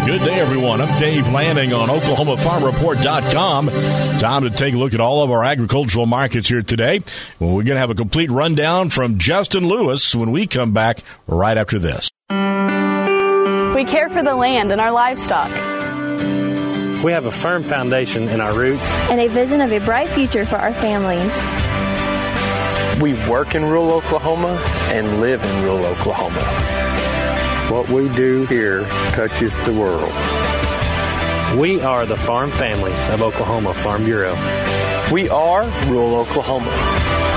Good day, everyone. I'm Dave Lanning on OklahomaFarmReport.com. Time to take a look at all of our agricultural markets here today. Well, we're going to have a complete rundown from Justin Lewis when we come back right after this. We care for the land and our livestock. We have a firm foundation in our roots and a vision of a bright future for our families. We work in rural Oklahoma and live in rural Oklahoma. What we do here touches the world. We are the farm families of Oklahoma Farm Bureau. We are rural Oklahoma.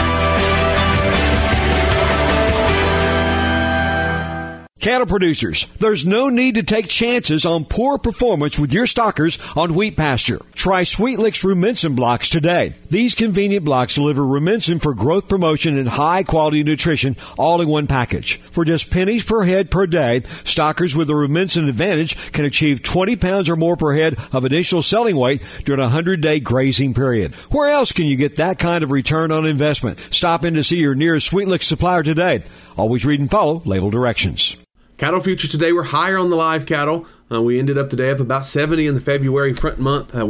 Cattle producers, there's no need to take chances on poor performance with your stockers on wheat pasture. Try Sweet Licks Rumensin blocks today. These convenient blocks deliver Rumensin for growth promotion and high-quality nutrition all in one package. For just pennies per head per day, stockers with the Rumensin Advantage can achieve 20 pounds or more per head of initial selling weight during a 100-day grazing period. Where else can you get that kind of return on investment? Stop in to see your nearest Sweet Licks supplier today. Always read and follow label directions. Cattle futures today were higher on the live cattle. We ended up today up about 70 in the February front month at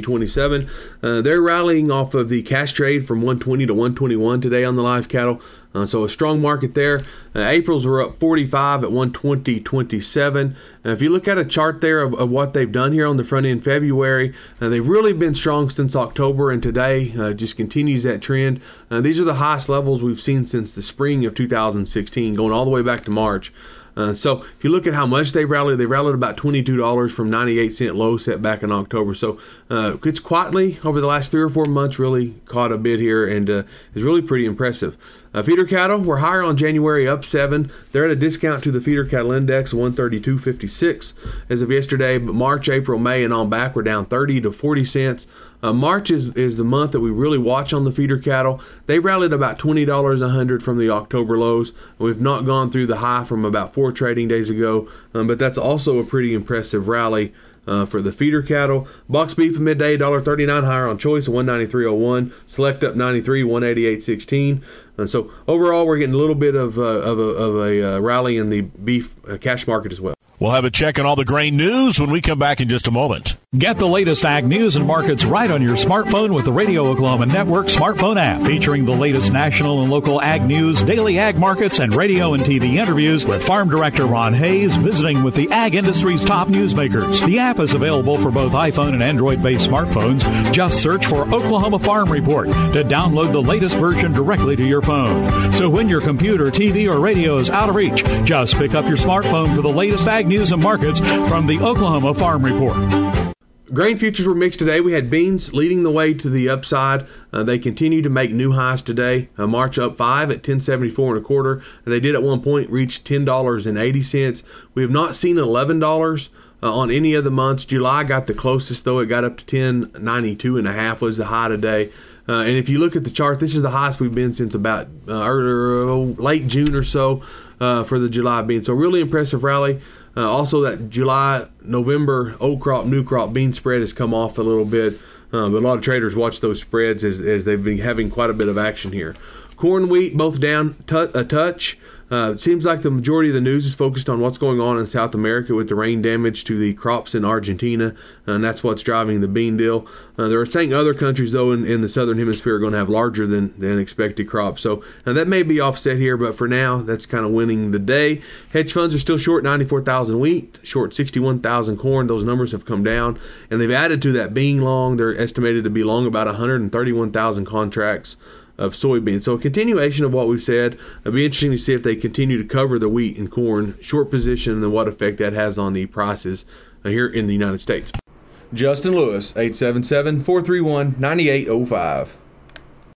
120.27. They're rallying off of the cash trade from 120 to 121 today on the live cattle. So a strong market there. April's were up 45 at 120.27. If you look at a chart there of what they've done here on the front end February, they've really been strong since October, and today just continues that trend. These are the highest levels we've seen since the spring of 2016, going all the way back to March. So if you look at how much they rallied about $22 from 98-cent low set back in October. So it's quietly over the last 3 or 4 months really caught a bid here and is really pretty impressive. Feeder cattle were higher on January, up 7. They're at a discount to the feeder cattle index, 132.56 as of yesterday. But March, April, May, and on back were down 30 to 40 cents. March is the month that we really watch on the feeder cattle. They rallied about $20 a hundred from the October lows. We've not gone through the high from about 4 trading days ago, but that's also a pretty impressive rally for the feeder cattle. Box beef at midday, $1.39 higher on choice, 193.01. Select up 93, 188.16. So overall, we're getting a little bit of a rally in the beef cash market as well. We'll have a check on all the grain news when we come back in just a moment. Get the latest ag news and markets right on your smartphone with the Radio Oklahoma Network smartphone app, featuring the latest national and local ag news, daily ag markets, and radio and TV interviews with Farm Director Ron Hayes visiting with the ag industry's top newsmakers. The app is available for both iPhone and Android-based smartphones. Just search for Oklahoma Farm Report to download the latest version directly to your phone. So when your computer, TV, or radio is out of reach, just pick up your smartphone for the latest ag news and markets from the Oklahoma Farm Report. Grain futures were mixed today. We had beans leading the way to the upside. They continue to make new highs today. March up 5 at 10.74 1/4. They did at one point reach $10.80. We have not seen $11 on any of the months. July got the closest, though. It got up to 10.92.5 was the high today. And if you look at the chart, this is the highest we've been since about late June or so for the July bean. So really impressive rally. Also, that July-November old crop, new crop bean spread has come off a little bit. But a lot of traders watch those spreads as they've been having quite a bit of action here. Corn, wheat, both down a touch. It seems like the majority of the news is focused on what's going on in South America with the rain damage to the crops in Argentina, and that's what's driving the bean deal. They're saying other countries, though, in the southern hemisphere are going to have larger than expected crops. So that may be offset here, but for now, that's kind of winning the day. Hedge funds are still short 94,000 wheat, short 61,000 corn. Those numbers have come down, and they've added to that being long. They're estimated to be long about 131,000 contracts of soybeans. So a continuation of what we've said. It'll be interesting to see if they continue to cover the wheat and corn short position and what effect that has on the prices here in the United States. Justin Lewis, 877-431-9805.